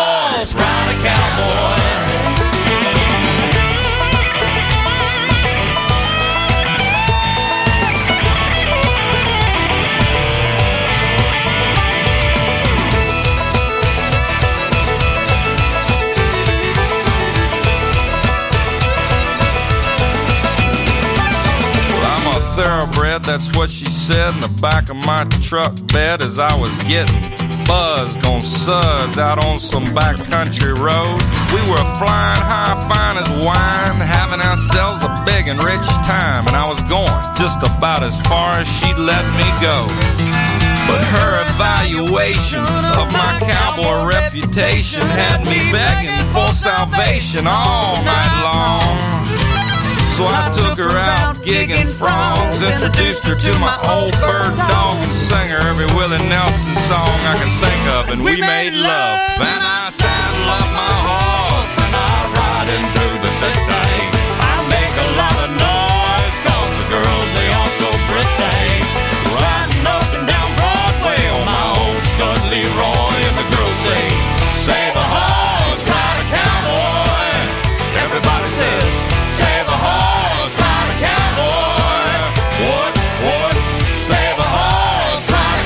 horse, ride a cowboy. Thoroughbred, that's what she said in the back of my truck bed as I was getting buzzed on suds out on some backcountry road. We were flying high, fine as wine, having ourselves a big and rich time, and I was going just about as far as she'd let me go. But her evaluation of my cowboy reputation had me begging for salvation all night long. So I took her out gigging frogs, introduced her to my old bird dog, and sang her every Willie Nelson song I can think of, and we made love. Then I saddle up my horse and I ride him through the city. I make a lot of noise 'cause the girls, they all so pretty. Riding up and down Broadway on my old stud Leroy, and the girls say, save a horse, ride a cowboy. Everybody says, save a horse, ride a cowboy. What? Save a horse, ride a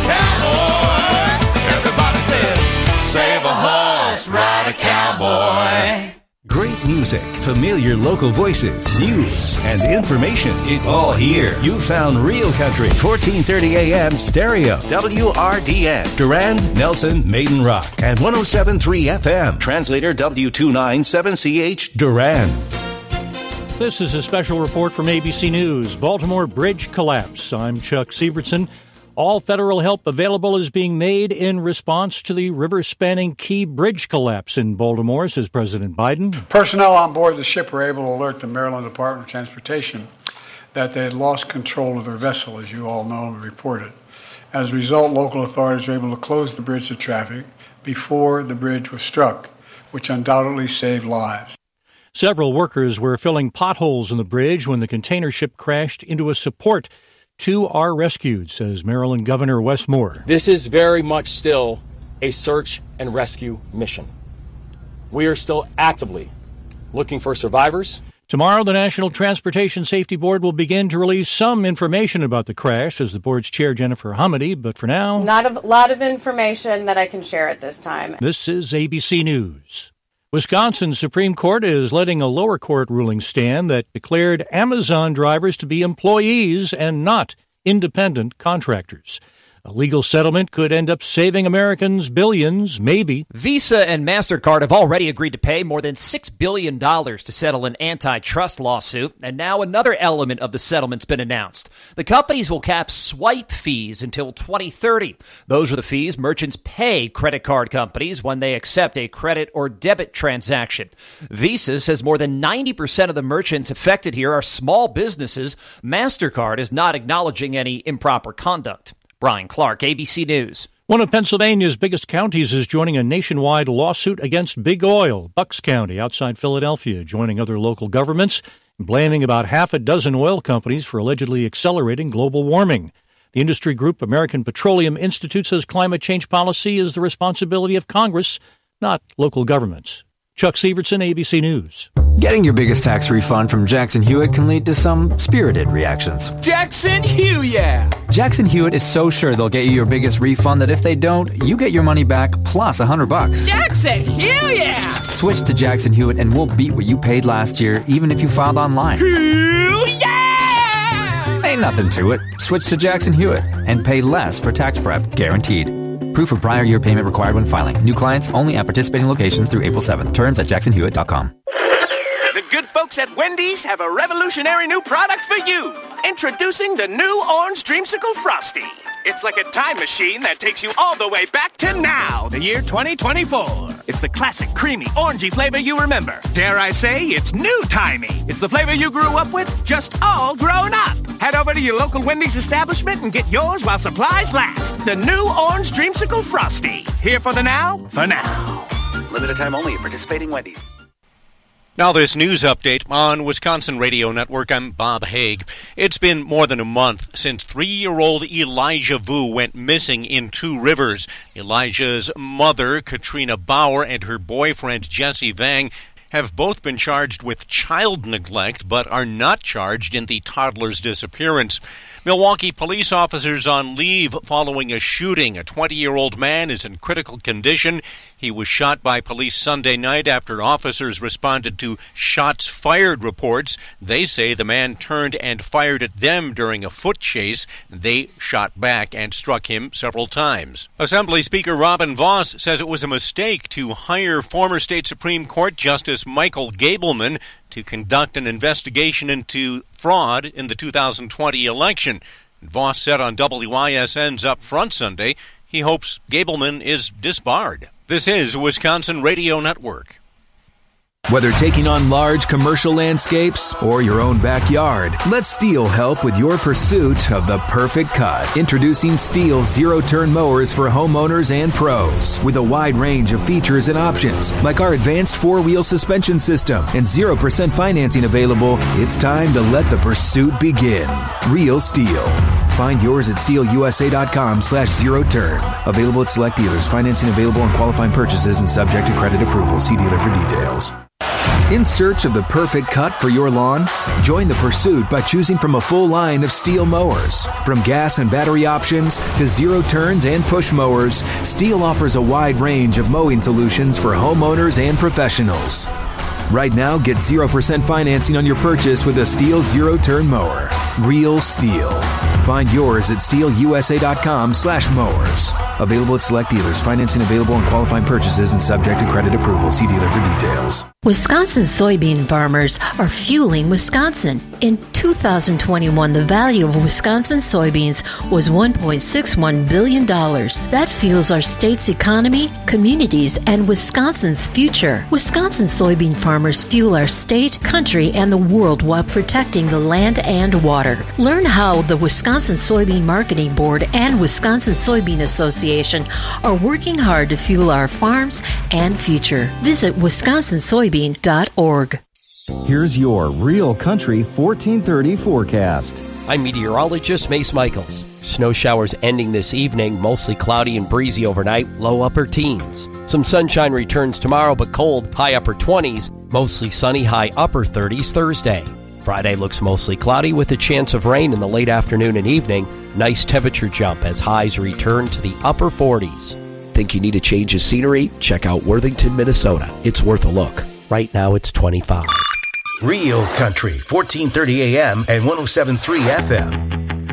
cowboy. Everybody says, save a horse, ride a cowboy. Great music, familiar local voices, news, and information. It's all here. You found Real Country, 1430 AM stereo, WRDN, Durand, Nelson, Maiden Rock, and 107.3 FM. Translator W297CH, Durand. This is a special report from ABC News. Baltimore bridge collapse. I'm Chuck Sievertson. All federal help available is being made in response to the river-spanning Key Bridge collapse in Baltimore, says President Biden. Personnel on board the ship were able to alert the Maryland Department of Transportation that they had lost control of their vessel, as you all know and reported. As a result, local authorities were able to close the bridge to traffic before the bridge was struck, which undoubtedly saved lives. Several workers were filling potholes in the bridge when the container ship crashed into a support. 2 are rescued, says Maryland Governor Wes Moore. This is very much still a search and rescue mission. We are still actively looking for survivors. Tomorrow, the National Transportation Safety Board will begin to release some information about the crash, as the board's chair, Jennifer Humedy. But for now, not a lot of information that I can share at this time. This is ABC News. Wisconsin's Supreme Court is letting a lower court ruling stand that declared Amazon drivers to be employees and not independent contractors. A legal settlement could end up saving Americans billions, maybe. Visa and MasterCard have already agreed to pay more than $6 billion to settle an antitrust lawsuit, and now another element of the settlement's been announced. The companies will cap swipe fees until 2030. Those are the fees merchants pay credit card companies when they accept a credit or debit transaction. Visa says more than 90% of the merchants affected here are small businesses. MasterCard is not acknowledging any improper conduct. Brian Clark, ABC News. One of Pennsylvania's biggest counties is joining a nationwide lawsuit against Big Oil. Bucks County, outside Philadelphia, joining other local governments and blaming about half a dozen oil companies for allegedly accelerating global warming. The industry group American Petroleum Institute says climate change policy is the responsibility of Congress, not local governments. Chuck Sievertson, ABC News. Getting your biggest tax refund from Jackson Hewitt can lead to some spirited reactions. Jackson Hewitt! Jackson Hewitt is so sure they'll get you your biggest refund that if they don't, you get your money back plus $100. Jackson Hewitt! Switch to Jackson Hewitt and we'll beat what you paid last year, even if you filed online. Ain't nothing to it. Switch to Jackson Hewitt and pay less for tax prep, guaranteed. Proof of prior year payment required when filing. New clients only at participating locations through April 7th. Terms at jacksonhewitt.com. The good folks at Wendy's have a revolutionary new product for you. Introducing the new Orange Dreamsicle Frosty. It's like a time machine that takes you all the way back to now, the year 2024. It's the classic, creamy, orangey flavor you remember. Dare I say, it's new-timey. It's the flavor you grew up with, just all grown up. Head over to your local Wendy's establishment and get yours while supplies last. The new Orange Dreamsicle Frosty. Here for the now, for now. Limited time only at participating Wendy's. Now this news update on Wisconsin Radio Network. I'm Bob Haig. It's been more than a month since 3-year-old Elijah Vu went missing in Two Rivers. Elijah's mother, Katrina Bauer, and her boyfriend, Jesse Vang, have both been charged with child neglect, but are not charged in the toddler's disappearance. Milwaukee police officers on leave following a shooting. A 20-year-old man is in critical condition. He was shot by police Sunday night after officers responded to shots fired reports. They say the man turned and fired at them during a foot chase. They shot back and struck him several times. Assembly Speaker Robin Vos says it was a mistake to hire former State Supreme Court Justice Michael Gableman to conduct an investigation into fraud in the 2020 election. Vos said on WISN's Up Front Sunday he hopes Gableman is disbarred. This is Wisconsin Radio Network. Whether taking on large commercial landscapes or your own backyard, let STIHL help with your pursuit of the perfect cut. Introducing STIHL zero-turn mowers for homeowners and pros. With a wide range of features and options, like our advanced 4-wheel suspension system and 0% financing available, it's time to let the pursuit begin. Real STIHL. Find yours at stihlusa.com/zero-turn. Available at select dealers. Financing available on qualifying purchases and subject to credit approval. See dealer for details. In search of the perfect cut for your lawn? Join the pursuit by choosing from a full line of STIHL mowers. From gas and battery options to zero turns and push mowers, STIHL offers a wide range of mowing solutions for homeowners and professionals. Right now, get 0% financing on your purchase with a STIHL zero-turn mower. Real STIHL. Find yours at stihlusa.com/mowers. Available at select dealers. Financing available on qualifying purchases and subject to credit approval. See dealer for details. Wisconsin soybean farmers are fueling Wisconsin. In 2021, the value of Wisconsin soybeans was $1.61 billion. That fuels our state's economy, communities, and Wisconsin's future. Wisconsin soybean farmers fuel our state, country, and the world while protecting the land and water. Learn how the Wisconsin Soybean Marketing Board and Wisconsin Soybean Association are working hard to fuel our farms and future. Visit wisconsinsoybean.org. Here's your Real Country 1430 forecast. I'm meteorologist Mace Michaels. Snow showers ending this evening, mostly cloudy and breezy overnight, low upper teens. Some sunshine returns tomorrow, but cold, high upper 20s, mostly sunny, high upper 30s Thursday. Friday looks mostly cloudy with a chance of rain in the late afternoon and evening. Nice temperature jump as highs return to the upper 40s. Think you need a change of scenery? Check out Worthington, Minnesota. It's worth a look. Right now it's 25. Real Country, 1430 AM and 107.3 FM.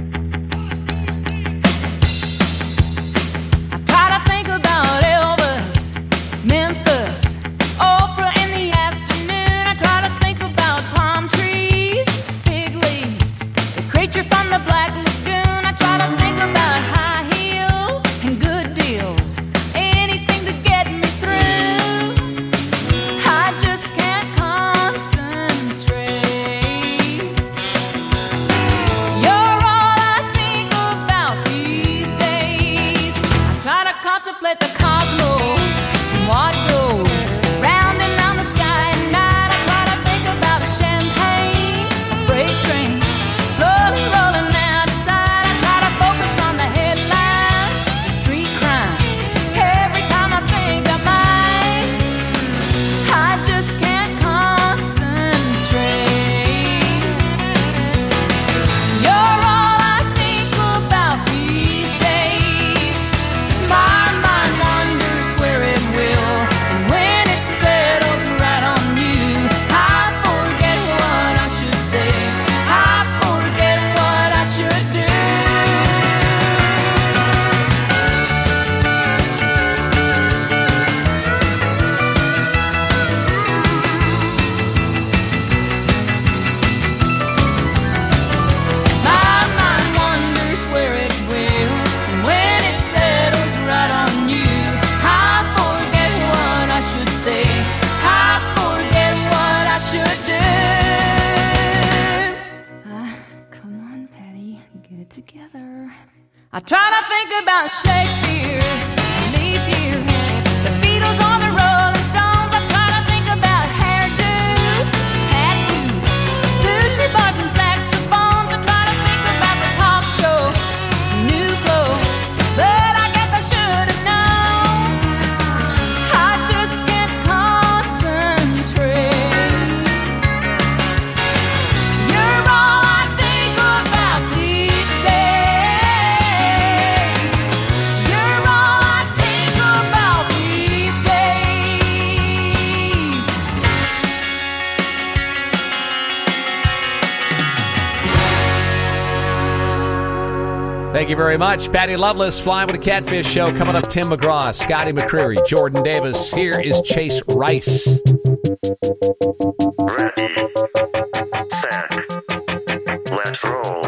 I try to think about Shakespeare, leave you, the Beatles or the Rolling Stones. I try to think about hairdo Thank you very much. Patty Loveless, Flying with a Catfish Show. Coming up, Tim McGraw, Scotty McCreery, Jordan Davis. Here is Chase Rice. Ready, set, let's roll.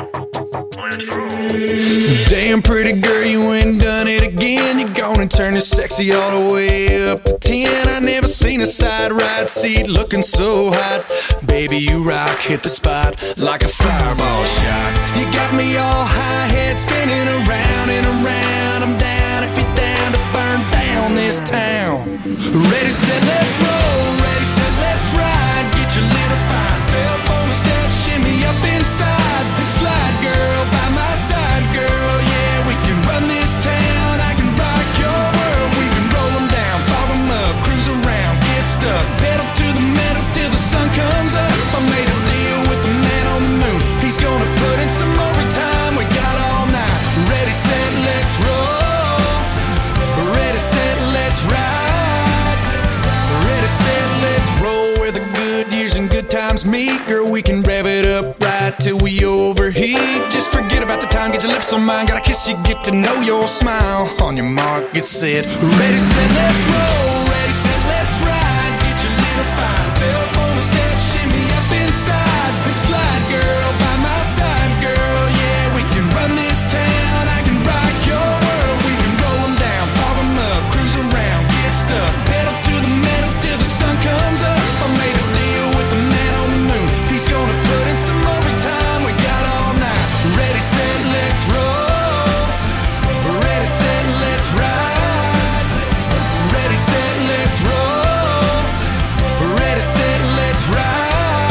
Damn pretty girl, you ain't done it again. You're gonna turn this sexy all the way up to 10. I never seen a side ride seat looking so hot. Baby, you rock, hit the spot like a fireball shot. You got me all high, head spinning around and around. I'm down if you're down to burn down this town. Ready, set, let's roll. Ready, set, let's ride. Get your little fine self on the step, shimmy up inside. Slide, girl, by my side, girl. Yeah, we can run this town. I can rock your world. We can roll them down, pop them up, cruise around, get stuck, pedal to the metal till the sun comes up. I made a deal with the man on the moon. He's gonna put in some overtime. We got all night. Ready, set, let's roll. Ready, set, let's ride. Ready, set, let's roll. Where the good years and good times meet, girl, we can rev it up right till we overheat. Just forget about the time, get your lips on mine. Gotta kiss you, get to know your smile. On your mark, get set. Ready, set, let's roll. Ready, set, let's ride. Get your little fine self on the step, shimmy up inside. Slide, girl, by my side, girl. Yeah, we can run this town. I can rock your world. We can roll them down, pop them up, cruise around, get stuck, pedal to the metal till the sun comes up. I made a deal with the man on the moon. He's gonna put in some overtime. We got all night. Ready, set, let's roll. Ready, set, let's ride. Ready, set, let's roll. Ready, set, let's ride.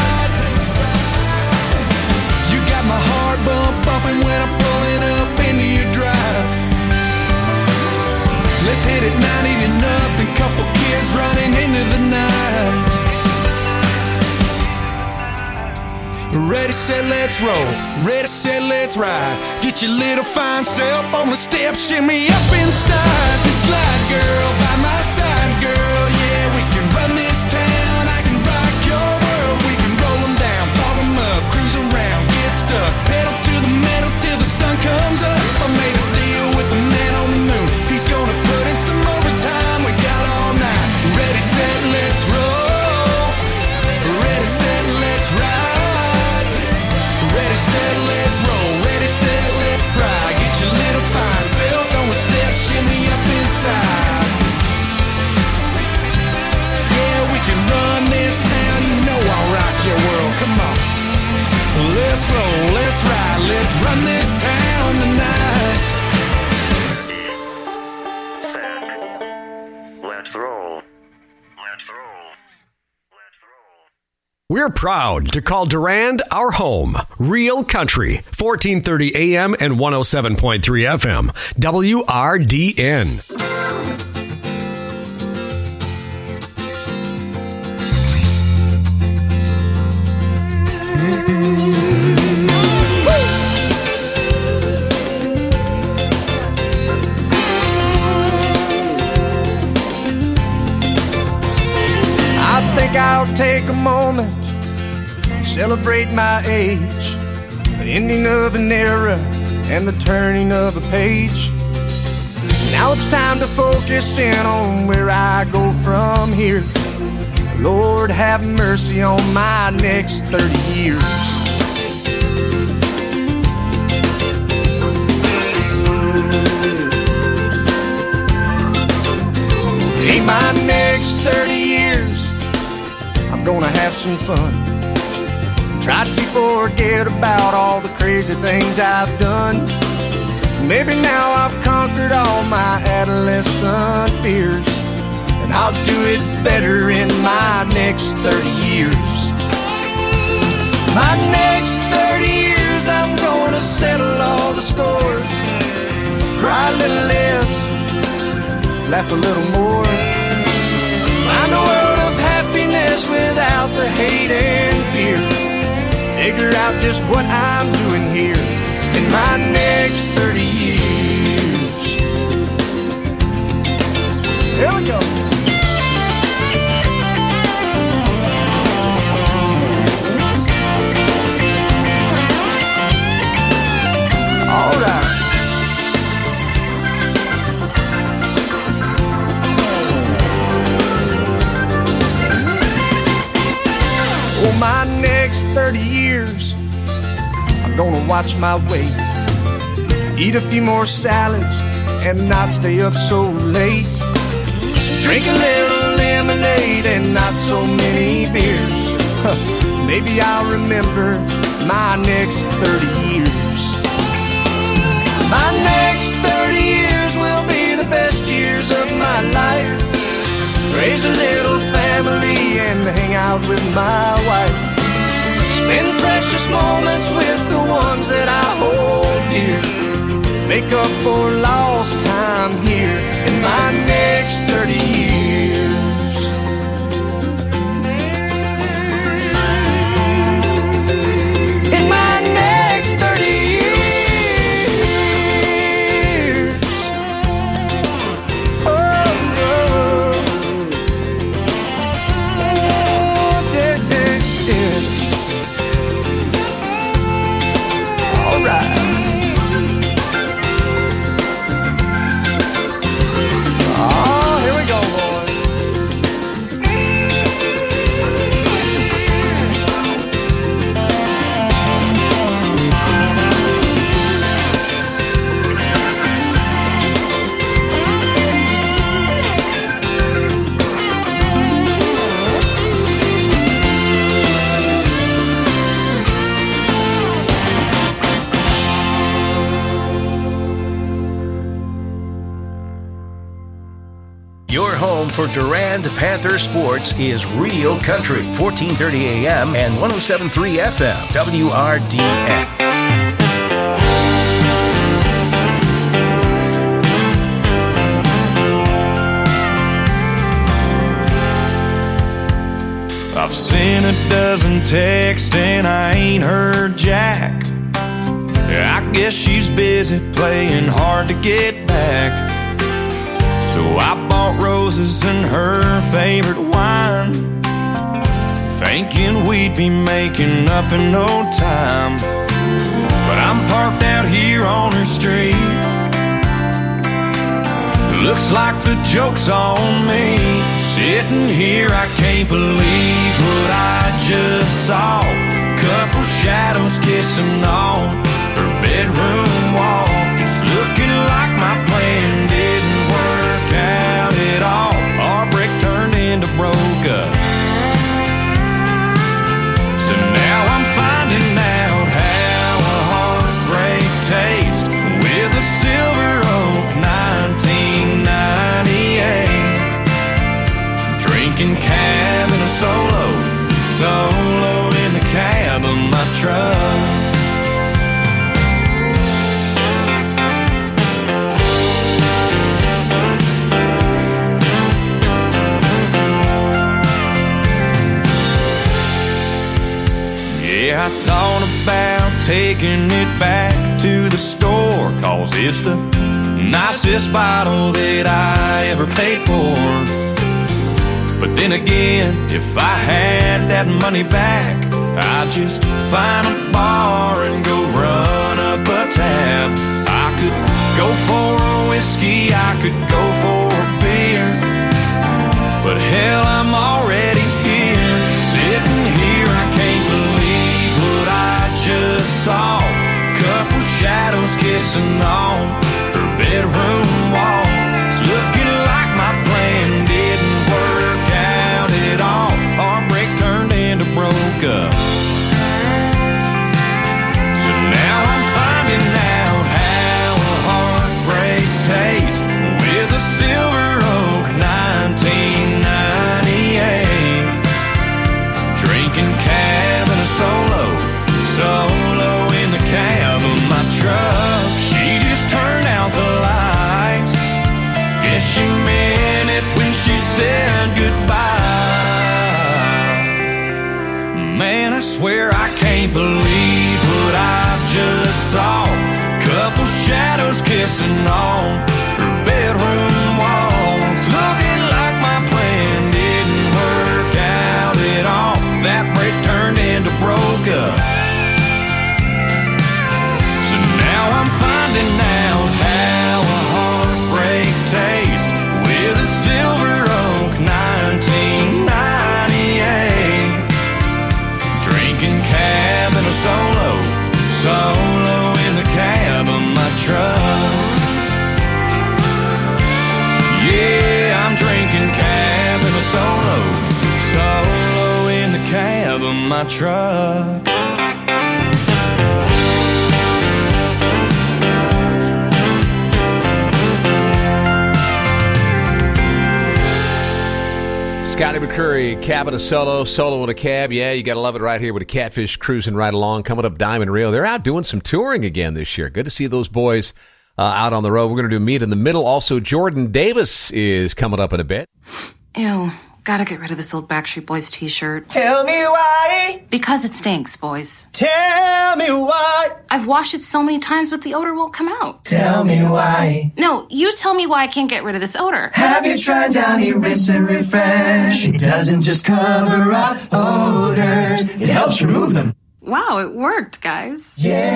You got my heart bumping when I'm pulling up into your drive. Let's hit it 90 to nothing. Couple kids running into the night. Ready, set, let's roll. Ready, set, let's ride. Get your little fine self on the step, shimmy up inside. Slide, girl, by my side, girl. Yeah, we can run this town. I can rock your world. We can roll them down, pop them up, cruise around, get stuck, pedal to the metal till the sun comes up. I made a deal with the man on the moon. He's gonna put in some overtime. We got all night. Ready, set, let's roll. Ready, set, let's ride. Ready, set, let's roll. Ready, set, let's ride. Get your little fine self on the step, shimmy up inside. Yeah, we can run this town. You know I'll rock your world. Come on. Let's roll, let's ride, let's run this town tonight. Let's roll. We're proud to call Durand our home. Real Country, 1430 AM and 107.3 FM. WRDN. I think I'll take a moment, celebrate my age, the ending of an era and the turning of a page. Now it's time to focus in on where I go from here. Lord, have mercy on my next 30 years. In my next 30 years, I'm gonna have some fun. Try to forget about all the crazy things I've done. Maybe now I've conquered all my adolescent fears, and I'll do it better in my next 30 years. My next 30 years, I'm gonna settle all the scores. Cry a little less, laugh a little more. Find a world of happiness without the hate and fear. Figure out just what I'm doing here in my next 30 years. Here we go. All right. 30 years, I'm gonna watch my weight, eat a few more salads, and not stay up so late. Drink a little lemonade and not so many beers. Maybe I'll remember my next 30 years. My next 30 years will be the best years of my life. Raise a little family and hang out with my wife. Spend precious moments with the ones that I hold dear. Make up for lost time here in my next 30 years. In my next 30 years. Oh, oh. Yeah, yeah, yeah. All right. Your home for Durand Panther sports is Real Country, 1430 AM and 107.3 FM, WRDN. I've sent a dozen texts and I ain't heard Jack. I guess she's busy playing hard to get back. So I bought roses and her favorite wine, thinking we'd be making up in no time. But I'm parked out here on her street. Looks like the joke's on me. Sitting here, I can't believe what I just saw. Couple shadows kissing on her bedroom wall. It's looking like my plan didn't work out at all. Our break turned into broke up. So now I'm finding out how a heartbreak tastes with a Silver Oak 1998. Drinking cab in a solo in the cab of my truck. I thought about taking it back to the store, 'cause it's the nicest bottle that I ever paid for. But then again, if I had that money back, I'd just find a bar and go run up a tab. I could go for a whiskey, I could go for a beer, but hell, I'm already here. Sitting here, I can't believe what I just saw. Couple shadows kissing on her bedroom wall. It's looking like my plan didn't work out at all. Our break turned into broke up. So now I'm finding out how a heartbreak tastes with a Silver Oak 1998. Drinking cab in a solo in the cab of my truck. She just turned out the lights. Guess she meant it when she said goodbye. Man, I swear I can't believe what I just saw. Couple shadows kissing on her bedroom walls. Looking like my plan didn't work out at all. That break turned into broke up. So now I'm finding out how a heartbreak tastes with a Silver Oak 1998. Drinking cab my truck. Scotty McCreery, cab and a solo with a cab. Yeah, you got to love it right here with a Catfish cruising right along. Coming up Diamond Rio. They're out doing some touring again this year. Good to see those boys out on the road. We're going to do Meet in the Middle. Also, Jordan Davis is coming up in a bit. Ew. Gotta get rid of this old Backstreet Boys t-shirt. Tell me why. Because it stinks, boys. Tell me why. I've washed it so many times, but the odor won't come out. Tell me why. No, you tell me why I can't get rid of this odor. Have you tried Downy Rinse and Refresh? It doesn't just cover up odors. It helps remove them. Wow, it worked, guys.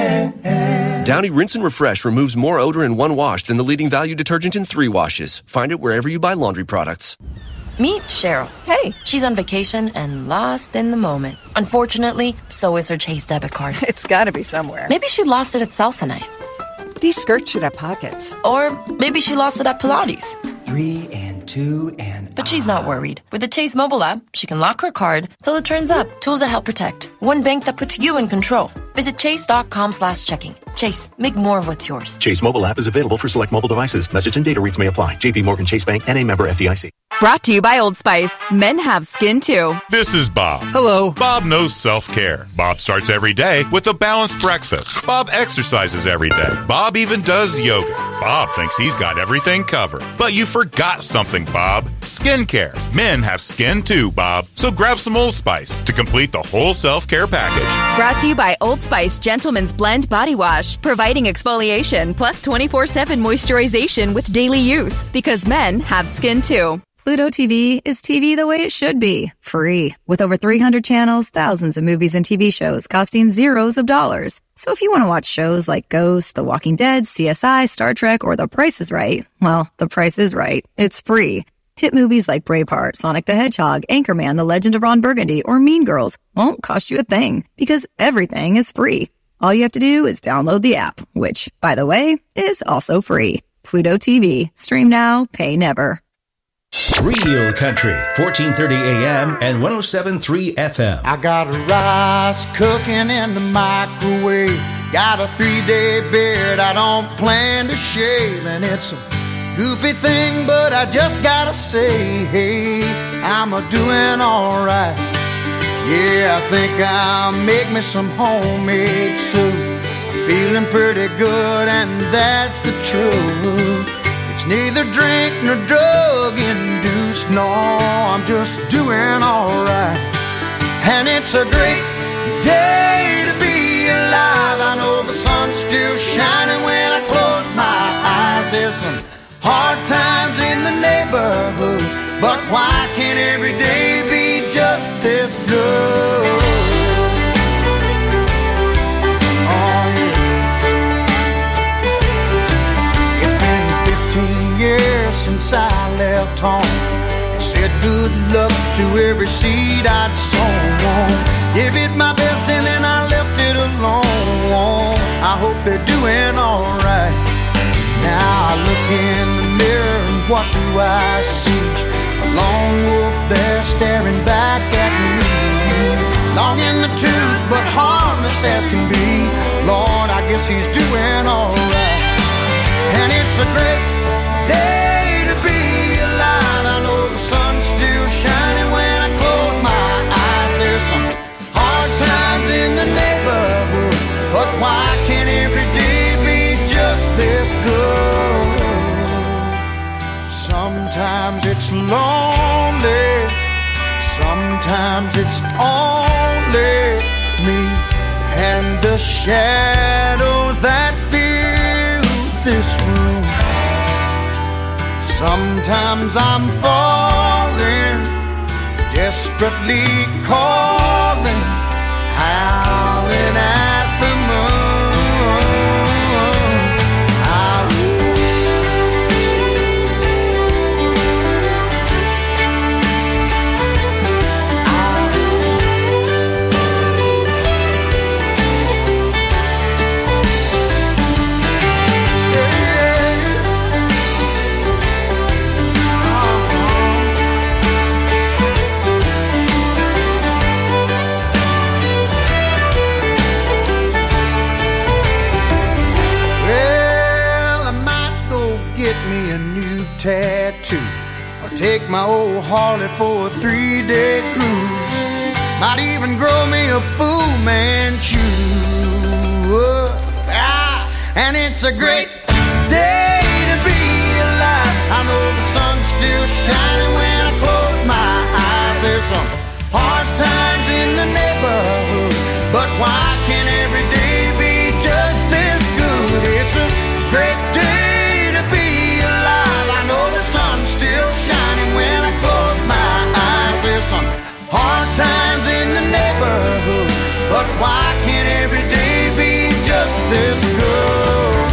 Yeah. Downy Rinse and Refresh removes more odor in one wash than the leading value detergent in 3 washes. Find it wherever you buy laundry products. Meet Cheryl. Hey. She's on vacation and lost in the moment. Unfortunately, so is her Chase debit card. It's gotta be somewhere. Maybe she lost it at salsa night. These skirts should have pockets. Or maybe she lost it at Pilates. 3 and 2 and... But she's not worried. With the Chase mobile app, she can lock her card till it turns up. Tools that help protect. One bank that puts you in control. Visit chase.com/checking. Chase, make more of what's yours. Chase mobile app is available for select mobile devices. Message and data rates may apply. JP Morgan Chase Bank, N.A. member FDIC. Brought to you by Old Spice. Men have skin too. This is Bob. Hello. Bob knows self-care. Bob starts every day with a balanced breakfast. Bob exercises every day. Bob even does yoga. Bob thinks he's got everything covered. But you forgot something, Bob. Skincare. Men have skin too, Bob. So grab some Old Spice to complete the whole self-care package. Brought to you by Old Spice Gentleman's Blend Body Wash. Providing exfoliation plus 24/7 moisturization with daily use. Because men have skin too. Pluto TV is TV the way it should be. Free. With over 300 channels, thousands of movies and TV shows costing zeros of dollars. So if you want to watch shows like Ghost, The Walking Dead, CSI, Star Trek, or The Price is Right, well, The Price is Right. It's free. Hit movies like Braveheart, Sonic the Hedgehog, Anchorman, The Legend of Ron Burgundy, or Mean Girls won't cost you a thing because everything is free. All you have to do is download the app, which, by the way, is also free. Pluto TV. Stream now, pay never. Real Country, 1430 AM and 107.3 FM. I got rice cooking in the microwave. Got a 3-day beard I don't plan to shave. And it's a goofy thing, but I just gotta say, hey, I'm a-doing alright. Yeah, I think I'll make me some homemade soup. I'm feeling pretty good, and that's the truth. It's neither drink nor drug induced, no, I'm just doing alright. And it's a great day to be alive. I know the sun's still shining when I close my eyes. There's some hard times in the neighborhood, but why can't every day be just this good? Since I left home, and said good luck to every seed I'd sown. Give it my best and then I left it alone. I hope they're doing alright. Now I look in the mirror and what do I see? A lone wolf there staring back at me. Long in the tooth but harmless as can be. Lord, I guess he's doing alright. And it's a great day to be alive. I know the sun's still shining when I close my eyes. There's some hard times in the neighborhood, but why can't every day be just this good? Sometimes it's lonely, sometimes it's only me and the shadows that fill this room. Sometimes I'm falling, desperately calling, howling at the take my old Harley for a 3-day cruise. Might even grow me a Fu Manchu. And it's a great day to be alive. I know the sun's still shining when I close my eyes. There's some hard times in the neighborhood, but why can't every day be just this good? It's a great day to be alive. I know the sun's still shining when I close my eyes. There's some hard times in the neighborhood, but why can't every day be just this good?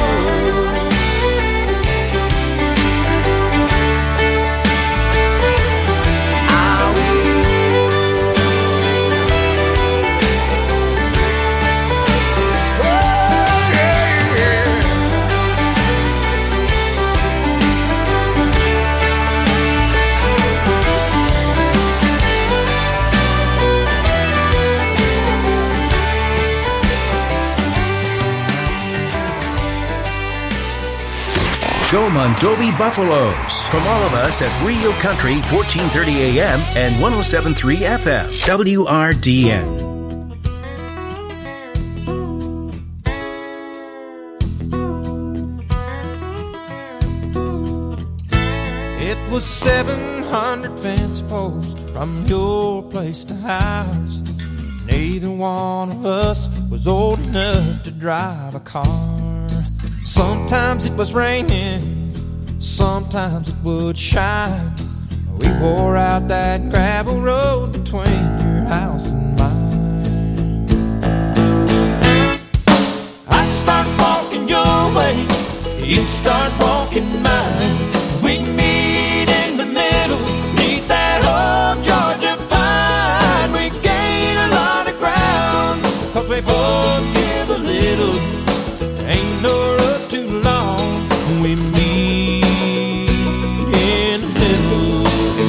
Go Mondovi Buffaloes. From all of us at Real Country 1430 AM and 107.3 FM. WRDN. It was 700 fence posts from your place to ours. Neither one of us was old enough to drive a car. Sometimes it was raining, sometimes it would shine. We wore out that gravel road between your house and mine. I'd start walking your way, you'd start walking mine. We meet in the middle, neath that old Georgia pine. We gain a lot of ground, 'cause we both give a little. Ain't no road too long when we meet in the middle.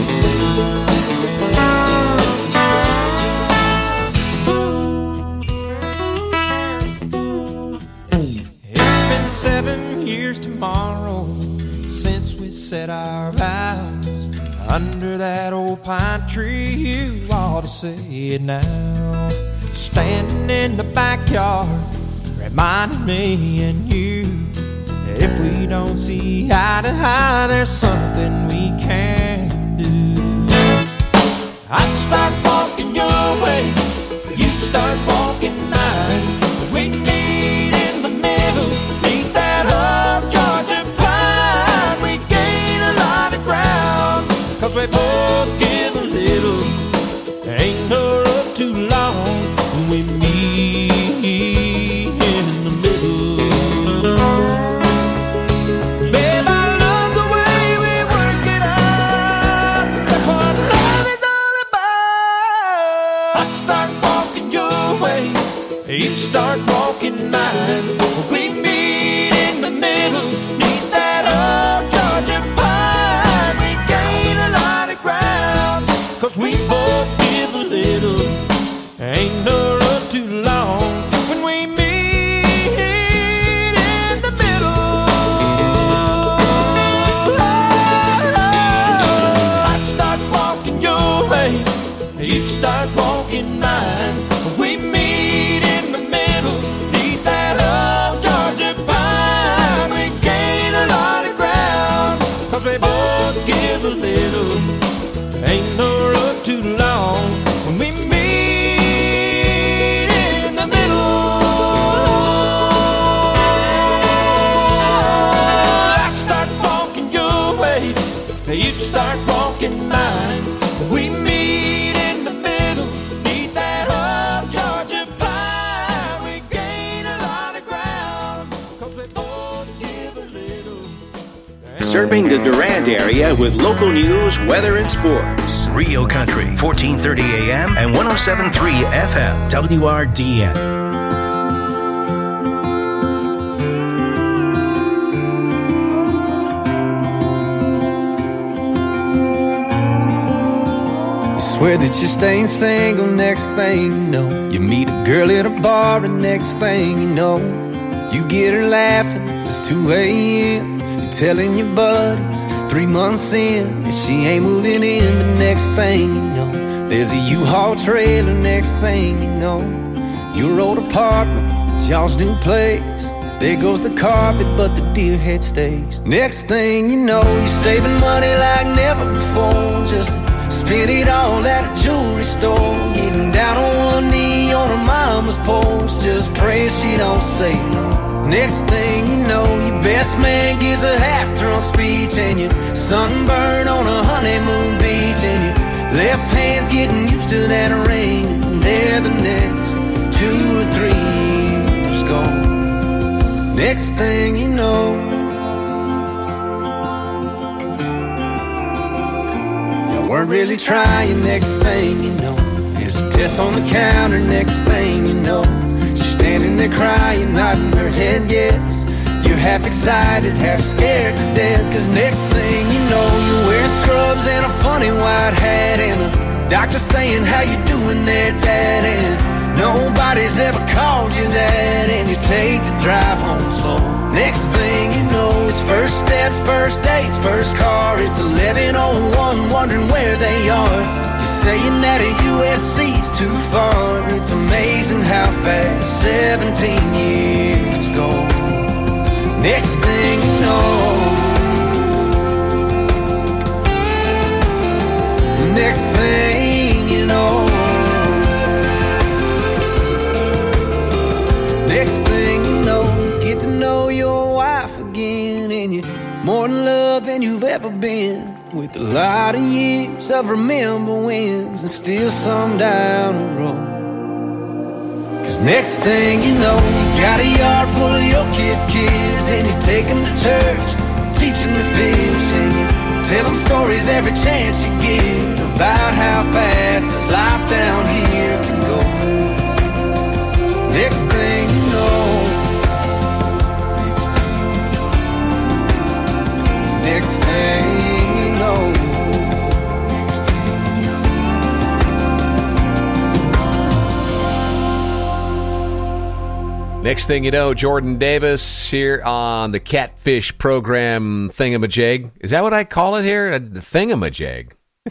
It's been 7 years tomorrow since we said our vows under that old pine tree. You ought to say it now. Standing in the backyard, reminding me and you that if we don't see eye to eye, there's something we can do. I'd start walking your way, you'd start walking mine. We meet in the middle, neath that old Georgia pine. We gain a lot of ground, 'cause we both give a little. Ain't no road too long when we meet. You start walking mine. We meet in the middle, neath that old Georgia pine. We gain a lot of ground, 'cause we both give a little. Ain't no road too long when we meet in the middle. I'd start walking your way, you'd start walking mine. We meet in the middle, neath that old Georgia pine. We gain a lot of ground, 'cause we both give a little. Ain't no road too long when we meet in the middle. I start walking your way, you start walking mine. We meet in the middle, neath that old Georgia pine. We gain a lot of ground, 'cause we both give a little. Serving the Durand area with local news, weather, and sports. Real Country 1430 AM and 107.3 FM. WRDN. Swear that you're staying single, next thing you know, you meet a girl at a bar, and next thing you know, you get her laughing, it's 2 a.m. You telling your buddies 3 months in that she ain't moving in. But next thing you know, there's a U-Haul trailer. Next thing you know, your old apartment, it's y'all's new place. There goes the carpet, but the deer head stays. Next thing you know, you're saving money like never before, just to spend it all at a jewelry store. Getting down on one knee on her mama's porch, just praying she don't say no. Next thing you know, your best man gives a half-drunk speech, and you're sunburned on a honeymoon beach, and your left hand's getting used to that ring, and there the next 2 or 3 years gone. Next thing you know, you weren't really trying. Next thing you know, there's a test on the counter. Next thing you know, she's standing there crying, nodding her head yes. You're half excited, half scared to death. Cause next thing you know, you're wearing scrubs and a funny white hat, and the doctor saying, how you doing there, Dad? And nobody's ever called you that, and you take the drive home slow. Next thing you know, it's first steps, first dates, first car. It's 11:01, wondering where they are. You're saying that a USC's too far. It's amazing how fast 17 years go. Next thing you know, next thing you know, next thing you know, you get to know your wife again, and you're more in love than you've ever been. With a lot of years of remember wins, and still some down the road. Cause next thing you know, you got a yard full of your kids' kids, and you take them to church, teach them to fish, and you tell them stories every chance you get about how fast this life down here can go. Next thing you know, next thing you know, next thing you know, Jordan Davis here on the Catfish program thingamajig. Is that what I call it here? The thingamajig.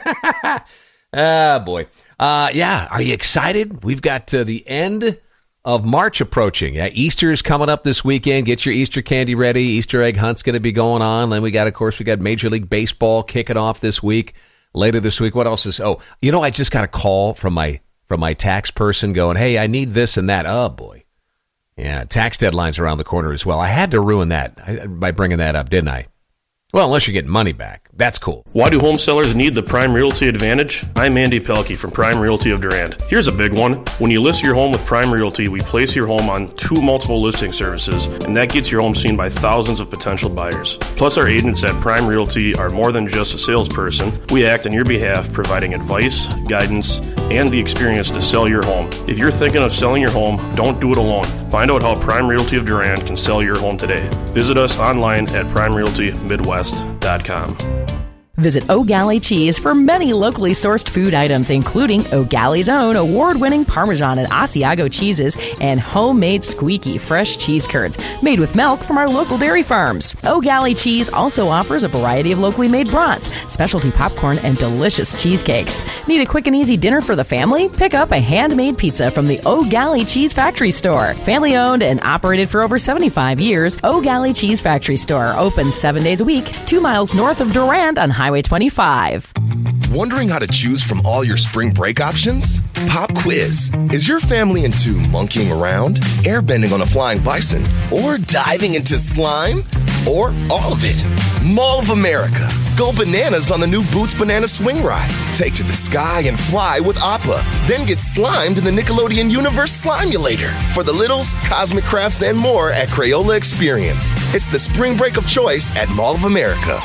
Ah, boy. Yeah, are you excited? We've got the end of March approaching. Yeah, Easter is coming up this weekend. Get your Easter candy ready. Easter egg hunt's going to be going on. Then we got Major League Baseball kicking off this week. Later this week, what else is? Oh, I just got a call from my tax person going, "Hey, I need this and that." Oh boy, yeah, tax deadline's around the corner as well. I had to ruin that by bringing that up, didn't I? Well, unless you're getting money back. That's cool. Why do home sellers need the Prime Realty advantage? I'm Andy Pelkey from Prime Realty of Durand. Here's a big one. When you list your home with Prime Realty, we place your home on 2 multiple listing services, and that gets your home seen by thousands of potential buyers. Plus, our agents at Prime Realty are more than just a salesperson. We act on your behalf, providing advice, guidance, and the experience to sell your home. If you're thinking of selling your home, don't do it alone. Find out how Prime Realty of Durand can sell your home today. Visit us online at primerealtymidwest.com. Visit O'Galley Cheese for many locally sourced food items, including O'Galley's own award-winning Parmesan and Asiago cheeses and homemade squeaky fresh cheese curds made with milk from our local dairy farms. O'Galley Cheese also offers a variety of locally made brats, specialty popcorn, and delicious cheesecakes. Need a quick and easy dinner for the family? Pick up a handmade pizza from the O'Galley Cheese Factory Store. Family-owned and operated for over 75 years, O'Galley Cheese Factory Store opens 7 days a week, 2 miles north of Durand on Highway 25. Wondering how to choose from all your spring break options? Pop quiz. Is your family into monkeying around, airbending on a flying bison, or diving into slime? Or all of it? Mall of America. Go bananas on the new Boots Banana Swing Ride. Take to the sky and fly with Appa. Then get slimed in the Nickelodeon Universe Slimulator. For the littles, cosmic crafts, and more at Crayola Experience. It's the spring break of choice at Mall of America.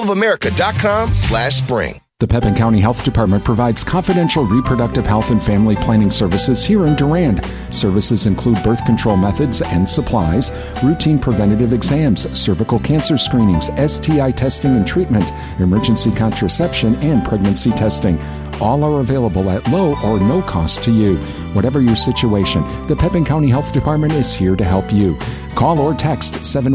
mallofamerica.com/spring. The Pepin County Health Department provides confidential reproductive health and family planning services here in Durand. Services include birth control methods and supplies, routine preventative exams, cervical cancer screenings, STI testing and treatment, emergency contraception, and pregnancy testing. All are available at low or no cost to you. Whatever your situation, the Pepin County Health Department is here to help you. Call or text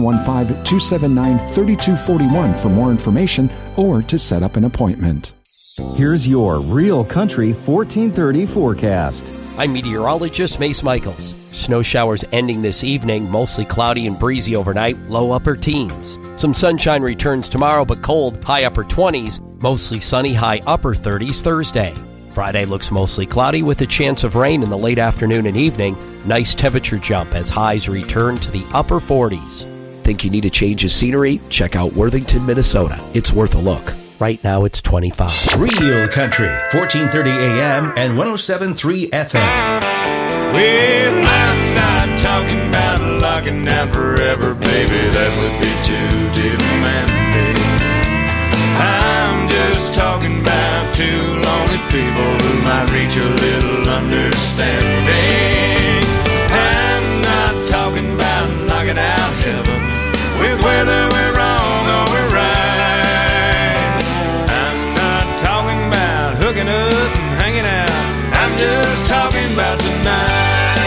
715-279-3241 for more information or to set up an appointment. Here's your Real Country 1430 forecast. I'm meteorologist Mace Michaels. Snow showers ending this evening, mostly cloudy and breezy overnight, low upper teens. Some sunshine returns tomorrow, but cold, high upper 20s, mostly sunny, high upper 30s Thursday. Friday looks mostly cloudy with a chance of rain in the late afternoon and evening. Nice temperature jump as highs return to the upper 40s. Think you need a change of scenery? Check out Worthington, Minnesota. It's worth a look. Right now it's 25. Real Country, 1430 AM and 107.3 FM. Well, I'm not talking about locking down forever, baby. That would be too demanding. I'm just talking about two lonely people who might reach a little understanding. I'm not talking about knocking out heaven with whether we're wrong or we're right. I'm not talking about hooking up and hanging out. I'm just talking about tonight.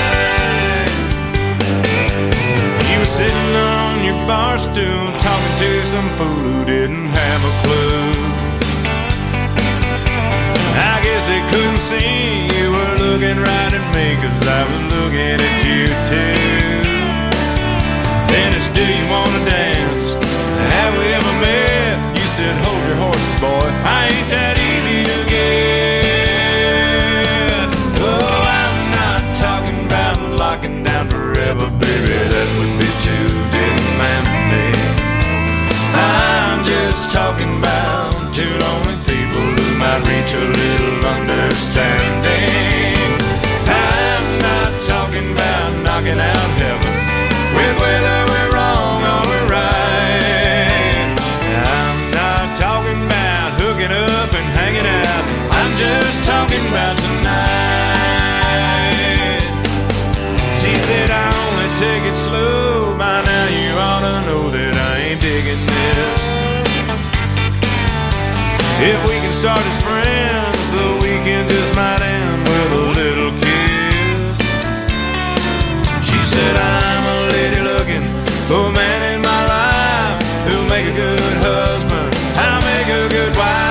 You were sitting on your bar stool talking to some fool who didn't have a clue. I guess they couldn't see you were looking right at me, 'cause I was looking at you too. Then it's, do you wanna dance? Have we ever met? You said, hold your horses, boy, I ain't that easy to get. Oh, I'm not talking about locking down forever, baby, that would be too demanding. I'm just talking about two lonely people who might reach a little understanding. I'm not talking about knocking out heaven with whether we're wrong or we're right. I'm not talking about hooking up and hanging out. I'm just talking about tonight. She said, I only take it slow. By now you ought to know that I ain't digging this. If we can start as friends, the weekend just might end with a little kiss. She said, I'm a lady looking for a man in my life who'll make a good husband, I'll make a good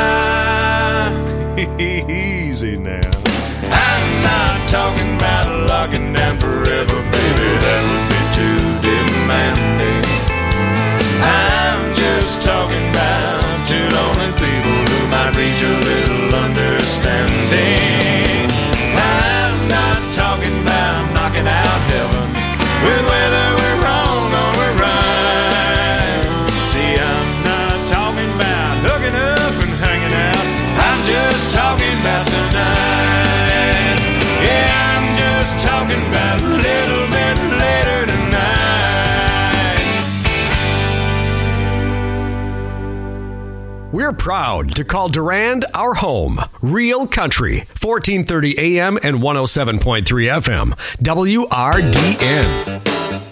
wife. Easy now. I'm not talking about locking down forever, baby, that would be too demanding. I'm just talking about two lonely people who might reach a little understanding. I'm not talking about knocking out heaven with whether we're wrong or we're right. See, I'm not talking about hooking up and hanging out. I'm just talking about tonight. Yeah, I'm just talking about a little bit later tonight. We're proud to call Durand our home. Real Country, 1430 AM and 107.3 FM. WRDN.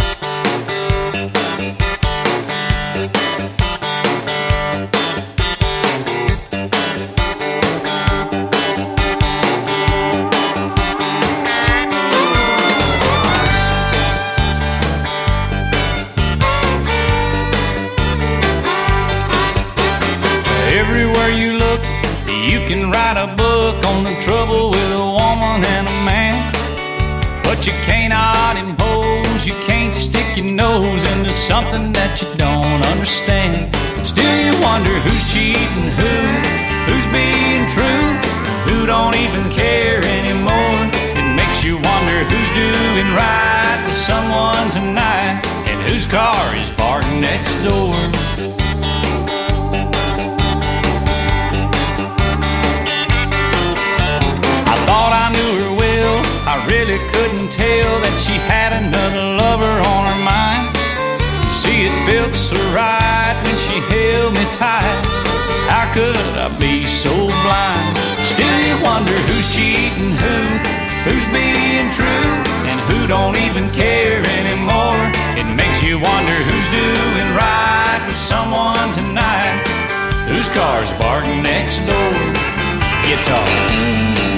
Everywhere you look, you can write a book on the trouble with a woman and a man. But you cannot impose, you can't stick your nose into something that you don't understand. Still you wonder who's cheating who's being true, who don't even care anymore. It makes you wonder who's doing right with someone tonight, and whose car is parked next door. I really couldn't tell that she had another lover on her mind. You see, it felt so right when she held me tight. How could I be so blind? Still you wonder who's cheating who's being true, and who don't even care anymore. It makes you wonder who's doing right with someone tonight, whose car's parked next door. guitar.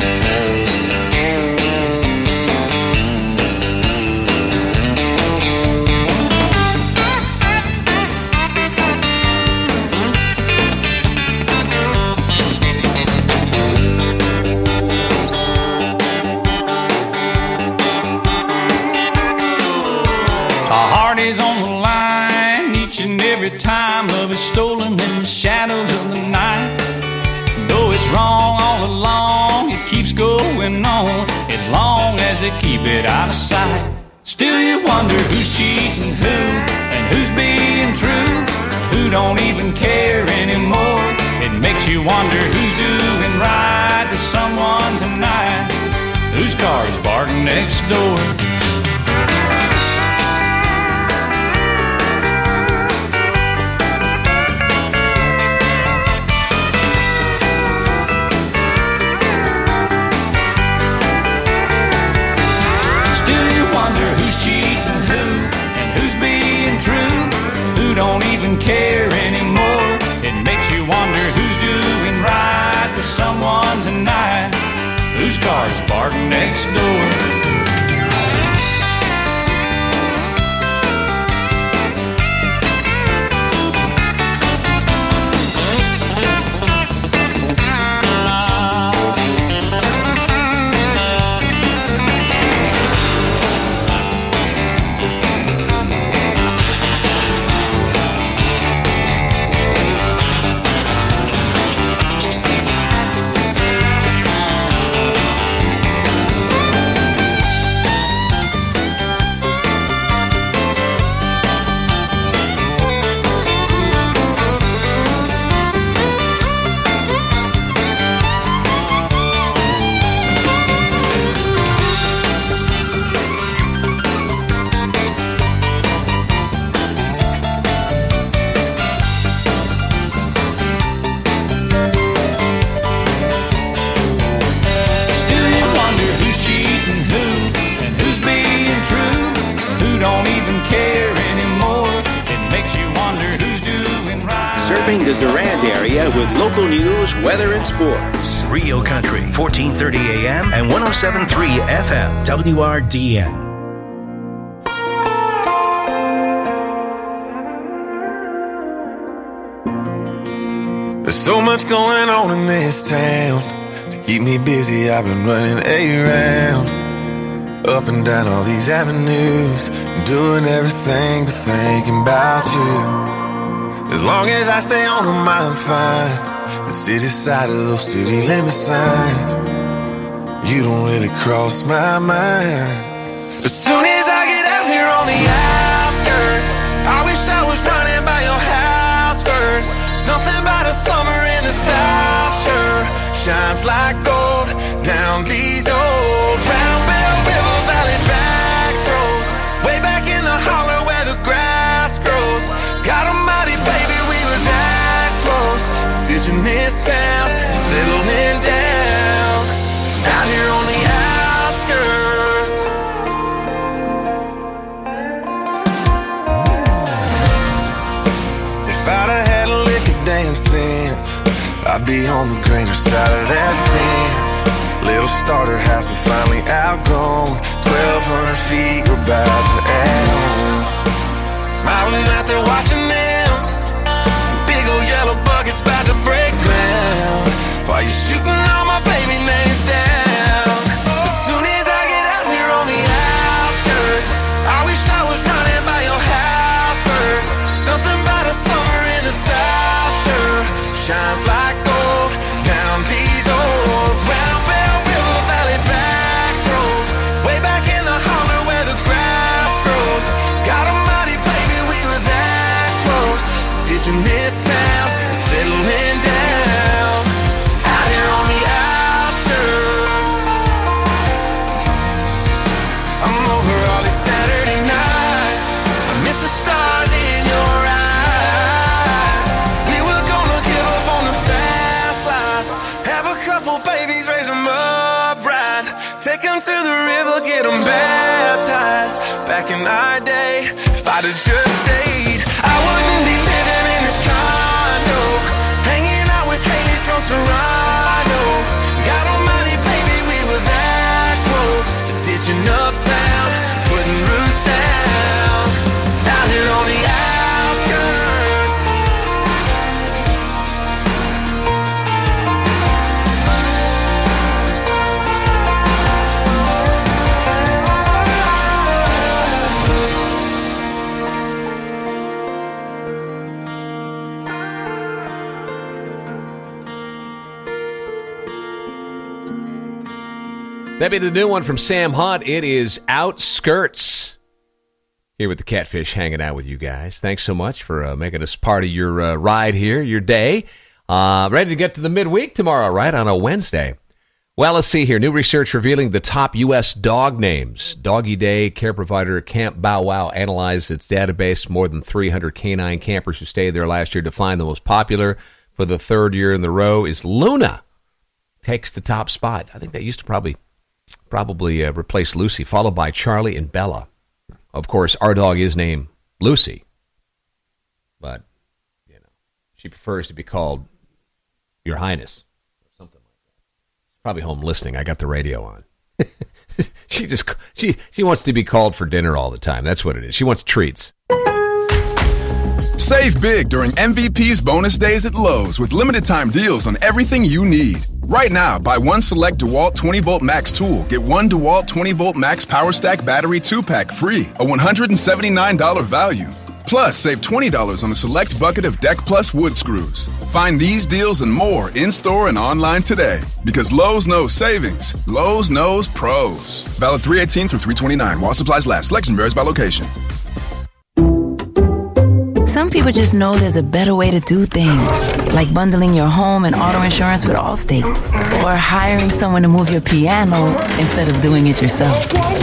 Every time love is stolen in the shadows of the night. Though it's wrong all along, it keeps going on as long as they keep it out of sight. Still you wonder who's cheating who and who's being true, who don't even care anymore. It makes you wonder who's doing right to someone tonight, whose car's parked next door. Don't even care anymore. It makes you wonder who's doing right to someone tonight, whose car's parked next door. Serving the Durand area with local news, weather, and sports. Rio Country, 1430 AM and 107.3 FM. WRDN. There's so much going on in this town. To keep me busy, I've been running around, up and down all these avenues, doing everything but thinking about you. As long as I stay on them, I'm fine. The city side of those city limit signs, you don't really cross my mind. As soon as I get out here on the outskirts, I wish I was running by your house first. Something about a summer in the South sure shines like gold down these old Round Bell River Valley back roads, way back in the holler where the grass grows. God almighty, baby, we were that close to ditching this town and settling down out here on the outskirts. If I'd have had a lick of damn sense, I'd be on the greener side of that fence. Little starter house, we finally outgrown. 1,200 feet, we're about to add on. Smiling out there watching them, big old yellow buckets about to break ground, while you're shooting all my baby names down. As soon as I get out here on the outskirts, I wish I was running by your house first. Something about a summer in the South sure shines like gold down these old Round Bell River Valley back roads, way back in the holler where the grass grows. God almighty, baby, we were that close to ditching this town and settling down out here on the outskirts. I'm over all these Saturday nights, I miss the stars in your eyes. We were gonna give up on the fast life, have a couple babies, raise them up right, take them to the river, get them baptized. Back in our day, if I'd have just stayed, I wouldn't be living in this condo, hanging out with Haley from Toronto. reaching uptown, putting roots down, out here on the outskirts. Maybe the new one from Sam Hunt. It is Outskirts. Here with the Catfish, hanging out with you guys. Thanks so much for making us part of your ride here, your day. Ready to get to the midweek tomorrow, right, on a Wednesday. Well, let's see here. New research revealing the top U.S. dog names. Doggy Day care provider Camp Bow Wow analyzed its database. More than 300 canine campers who stayed there last year to find the most popular for the third year in the row is Luna. Takes the top spot. I think that used to probably replace Lucy, followed by Charlie and Bella. Of course, our dog is named Lucy, but she prefers to be called Your Highness or something like that. She's probably home listening. I got the radio on. She wants to be called for dinner all the time. That's what it is. She wants treats. Save big during MVP's bonus days at Lowe's with limited time deals on everything you need. Right now, buy one select DeWalt 20-volt max tool, get one DeWalt 20-volt max Power Stack battery 2-pack free, a $179 value. Plus, save $20 on a select bucket of Deck Plus wood screws. Find these deals and more in-store and online today. Because Lowe's knows savings. Lowe's knows pros. Valid 3/18 through 3/29 while supplies last. Selection varies by location. Some people just know there's a better way to do things, like bundling your home and auto insurance with Allstate, or hiring someone to move your piano instead of doing it yourself.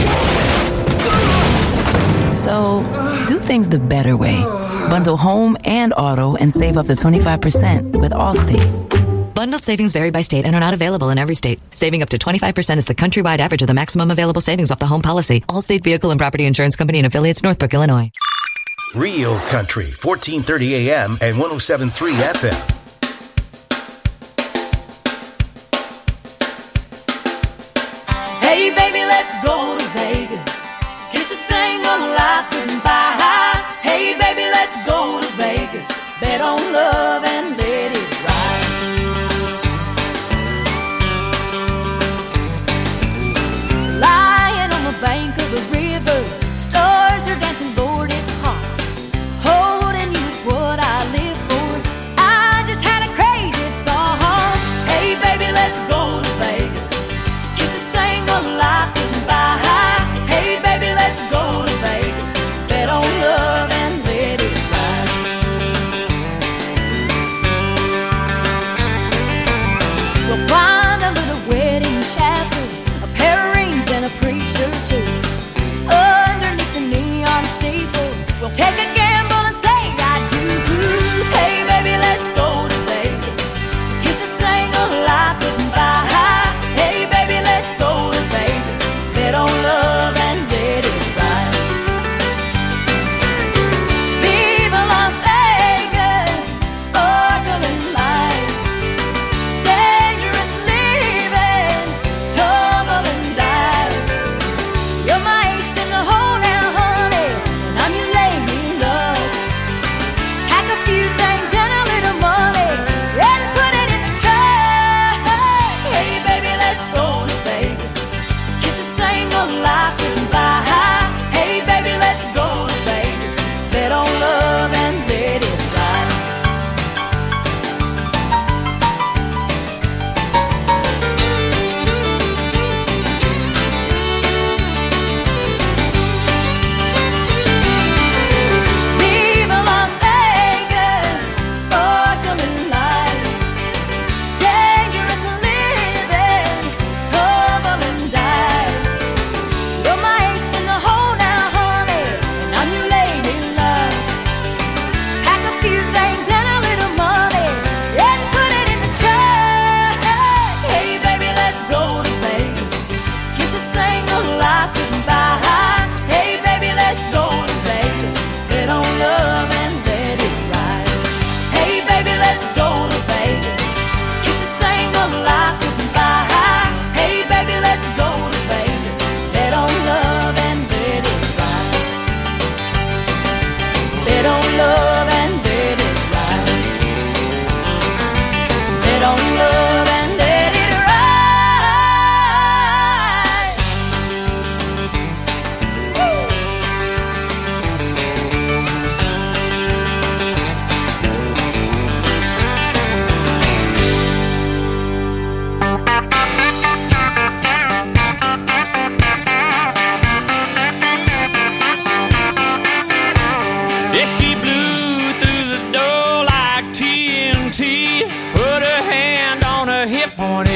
So, do things the better way. Bundle home and auto and save up to 25% with Allstate. Bundled savings vary by state and are not available in every state. Saving up to 25% is the countrywide average of the maximum available savings off the home policy. Allstate Vehicle and Property Insurance Company and affiliates, Northbrook, Illinois. Real Country, 1430 AM and 107.3 FM. Hey, baby, let's go to Vegas. Kiss a single life goodbye. Hey, baby, let's go to Vegas. Bet on love and let it ride. Lying on the bank of the river, stars are dancing, Lord, it's hot. Holding you is what I live for. I just had a crazy thought. Hey, baby, let's go to Vegas. Kiss a single life goodbye. Hey, baby, let's go to Vegas. Bet on love and let it ride. We'll find a little wedding chapel, a pair of rings and a preacher too.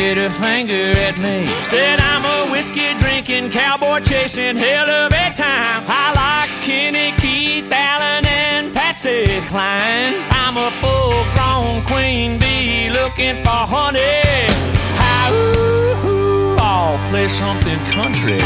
pointed a finger at me. Said I'm a whiskey drinking, cowboy chasing hell of a time. I like Kenny, Keith, Allen, and Patsy Cline. I'm a full-grown queen bee looking for honey. Hi-ooh, I'll play something country.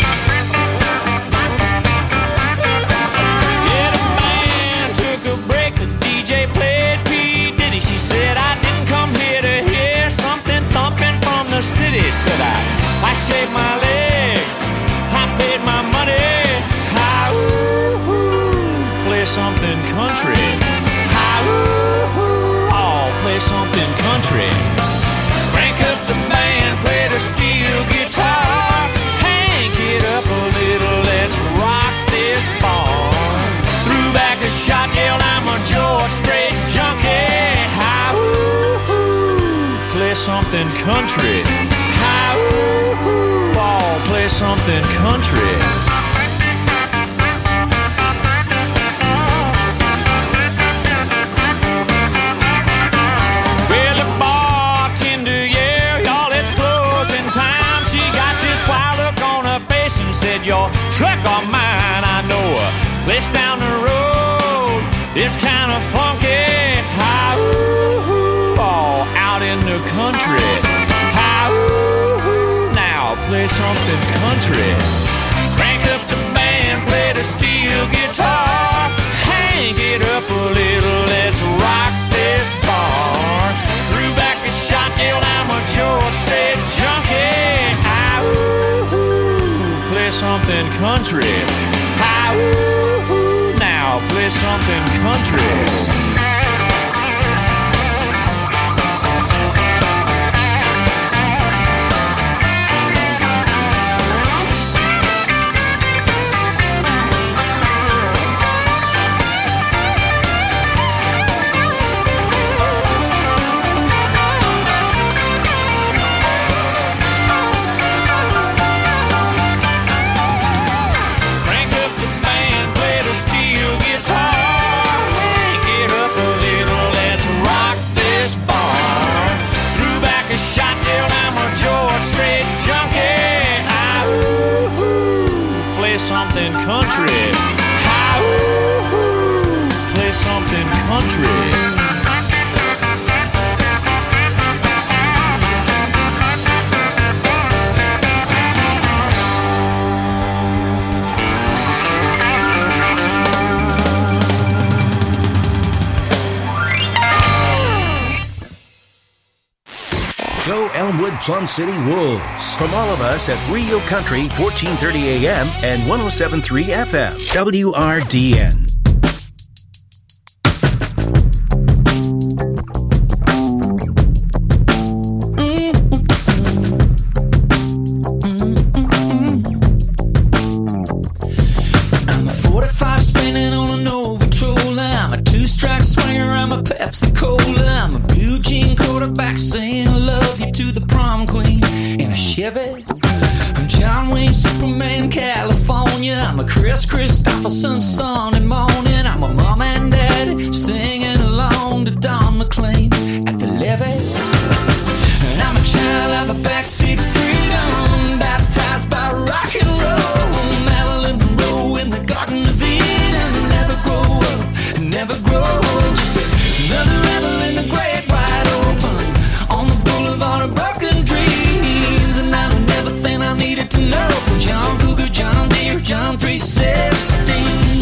Yeah, the band took a break, the DJ played P. Diddy. She said I didn't come here to hear something thumping from the city. Said I shaved my legs, I paid my money. Hi-ooh, play something country. Hi-ooh, I'll play something country. Crank up the band, play the steel guitar. Hank it up a little, let's rock this bar. Threw back a shot, yelled I'm a George Strait junkie. Hi-ooh, play something country. Hi-ooh, I'll play something country. Well, the bartender, yeah, y'all, it's closing time. She got this wild look on her face and said, your truck or mine, I know a place down the road. It's kind of funky. Hi-ooh, all out in the country. Hi-ooh, now play something country. Crank up the band, play the steel guitar. Hang it up a little, let's rock this bar. Threw back a shot, yelled I'm a George Strait junkie. Hi-ooh, play something country. Hi-ooh, now play something country. Something country. Hi-ooh, play something country. Go Elmwood Plum City Wolves. From all of us at Real Country 1430 AM and 107.3 FM. WRDN. I'm a 45 spinning on an old patrol. I'm a two-strike swinger. I'm a Pepsi Cola. I'm a blue jean quarterback saying I love you to the prom queen in a Chevy. I'm John Wayne, Superman, California. I'm a Chris Christopherson, son and morning. I'm a mom and dad singing along to Don McLean at the levee. And I'm a child of a backseat freedom, baptized by rock and roll. Marilyn Monroe in the Garden of Eden. Never grow up, never grow old. Just another rebel in the great wide open on the boulevard of broken dreams. And I learned everything I needed to know from John Cougar, John Deere, John 316.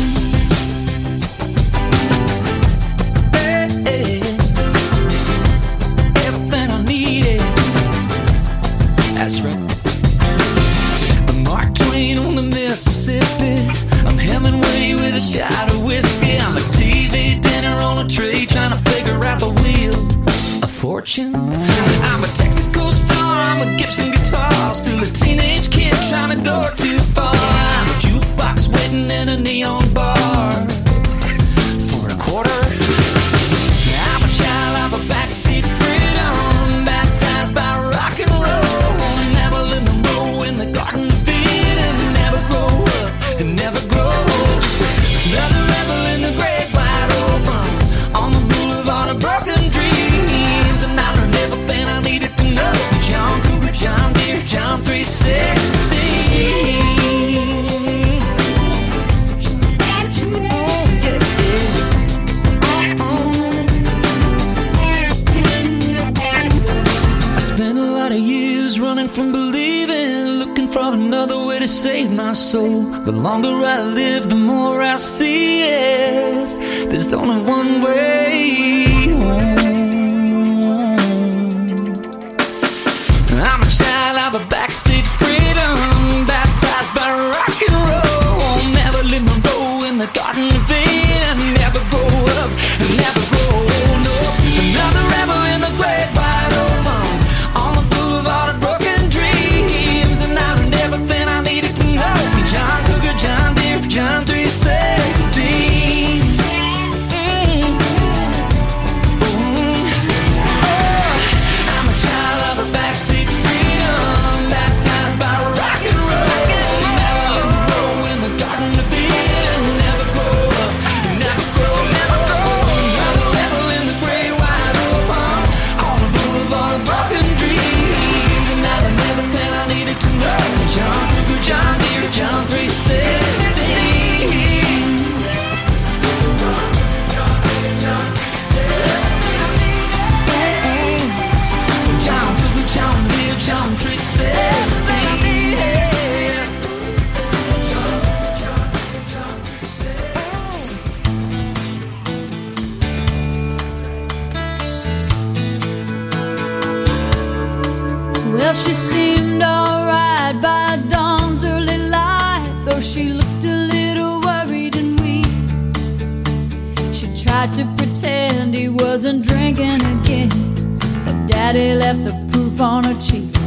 Hey, hey. Everything I needed. That's right. I'm Mark Twain on the Mississippi. I'm Hemingway with a shot of whiskey. I'm a TV dinner on a tray trying to figure out the wheel of fortune. I'm a Texaco star, I'm a Gibson guitar, still a teenage kid trying to go too far. I'm a jukebox waiting in a neon bar for a quarter. I'm a child of a backseat freedom, baptized by rock and roll. Never in the row in the Garden of Eden. Never grow up and never grow old. Just another rebel in the great wide open on the boulevard of broken dreams. And I learned everything money saved my soul. The longer I live, the more I see it. There's only one way home. I'm a child of the backseat freedom, baptized by rock and roll. Never live my role in the Garden of Eden. Never grow up, never grow old. No, another rebel in the great wide open, on the boulevard of broken dreams. And I learned everything I needed to know. John Cougar, John Deere, John 316. I'm a child of the backseat freedom, baptized by rock and roll. Never grow in the Garden of Eden. Never grow up, never grow, never grow. Another level in the great wide open, on the boulevard of broken dreams. And I learned everything I needed to know. John Cougar, John Deere, John 316. John Cougar, John Deere, John 316. Well, she seemed alright by dawn's early light, though she looked a little worried and weak. She tried to pretend he wasn't drinking again, but Daddy left the proof on her cheek.